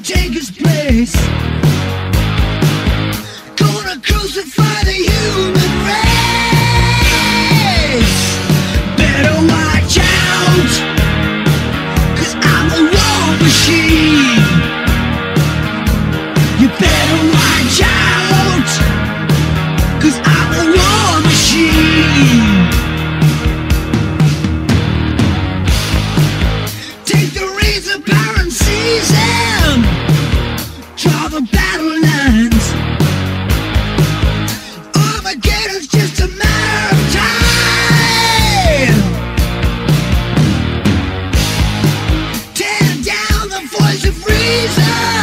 take his place. Gonna crucify the human race. Better watch out, 'cause I'm a war machine. You better watch out, 'cause I'm a war machine. Take the reins of power and seize them. Draw the battle lines. Armageddon's just a matter of time. Tear down the voice of reason.